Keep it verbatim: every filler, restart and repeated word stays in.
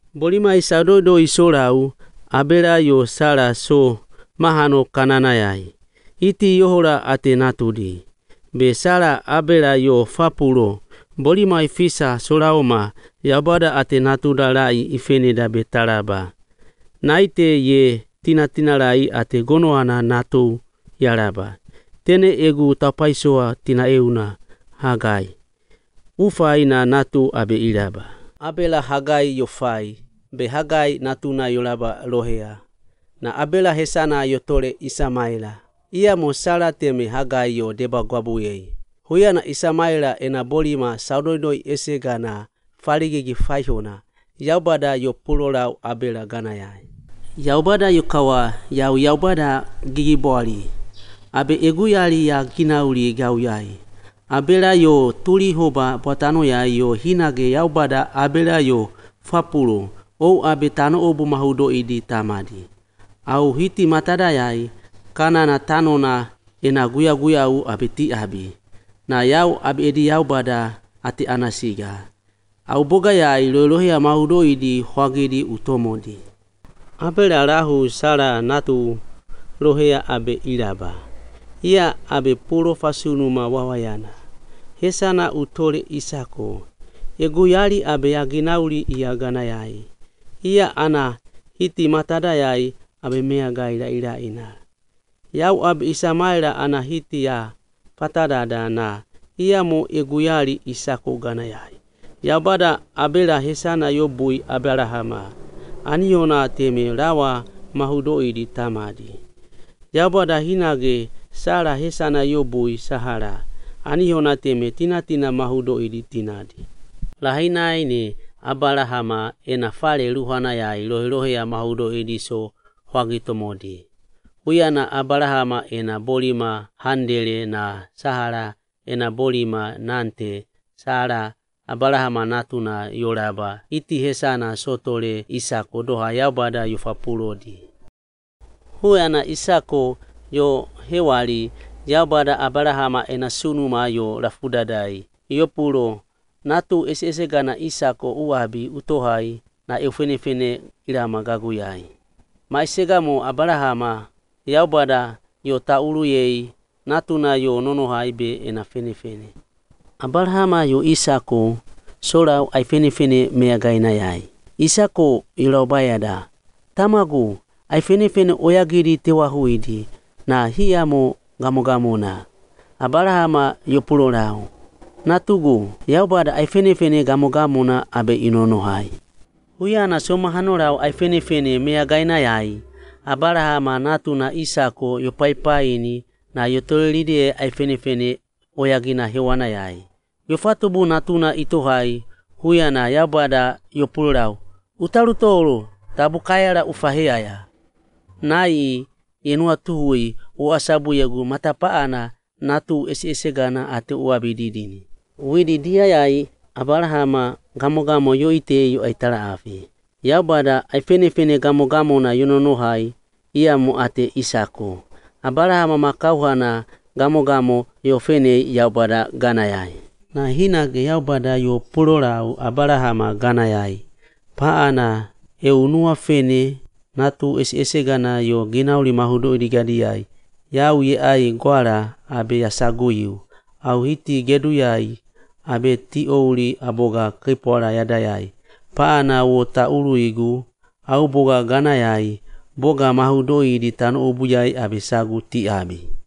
Bolima isadodo isorau abela yo sara so mahano kanana yai. Iti yohora ate natudi. Be sara abela yo fapulo. Bolima ifisa soraoma yabada ate natuda lai ifeneda betaraba. Naite ye tina tina lai ate gonoana natu yaraba. Tene egu tapaisoa tina euna Hagai. Ufai na natu abe iraba. Abela Hagai yofai. Be Hagai natuna yolaba lohea. Na abela hesana yotole Isamaela. Ia mo sara teme Hagai yo deba gwabuyei. Huya na Isamaela ena bolima saudodoi esega na faligigi faihona. Yaubada yo pulorau abela ganayai. Yaubada yo kawa yau yaubada gigiboli. Abe eguyali ya ginauli gauyai. Abela yo tuli hoba potano ya yo hinage yaubada abela yo fapulo. O abe tano obu mahudo idi tamadi. Au hiti matada yai kana na tano na ena guya guya u abe ti abi. Na yau abe edi yaubada ati anasiga. Au boga yai lolohia mahudo idi huagidi utomodi. Abela rahu sara natu lohea abe iraba. Ia abe puro fasunuma wawayana. Hesana utole Isako. Eguyali abe yaginauli iya ganayai. Ia ana hiti matada yai abe meagai la ila ina. Yau abe Isamaela ana hiti ya patadada na. Ia mo eguyali Isako ganayai. Yaubada abela hesana yobui Abrahama. Aniona teme rawa mahudoi di tamadi. Yaubada hinage sara hesana yobui Sahara. Aniona teme tina tina mahudoi di tinadi. Lahina ini Abrahama ena fale luhana ya ilohilohi ya mahudoi di so huagitomodi. Huyana Abrahama ena bolima handele na Sahara ena bolima nante Sara Abrahama natuna yoraba. Iti hesana sotole Isako doha yaubada yufapulodi. Huyana Isako yo hewali yaubada Abrahama ena sunuma yo rafudadai. Yopulo natu ese ese gana Isako uabi utohai na eufenefene irama gaguyai. Maisegamo Abrahama yaubada yo taulu yei natuna yo nonohai be ena fenefene. Abrahama yo Isako sorau ai fenefene meagaina yai. Isako ilaubayada. Tamagu ai fenefene oyagiri tewahuidi na hiamo gamogamona. Abrahama yo pulorau. Natugu yaubada ai fenefene gamogamona abe inonohai. Huyana soma hanorau ai fenefene meagaina yai. Abrahama natuna Isako yo paipaini na yo tolelide ai fenefene oyagina hewana yai. Yo fatubu natuna itohai, huyana yaubada yo pulorau. Utarutoro tabukayara ufaheaya. Nai yenua tuhui uasabu yegu matapaana natu ese ese gana ate uabididini. Widi dia yai Abrahama gamogamo yo ite yo aitara afi. Yaubada ai fenefene gamogamo na yononohai ia mo ate Isako. Abrahama makauhana gamogamo yo fene yaubada ganayai. Na hinage yaubada yo pulorau Abrahama ganayai. Paana eunua fene natu ese ese gana yo ginauli mahudo idigadiai. Yau ye ai gwara abe yasaguyu. Au hiti gedu yai abe tiouli aboga kipora yadayai. Paana wo taulu igu au boga ganayai. Boga mahudoi di tanu ubuyai abe sagu ti abi.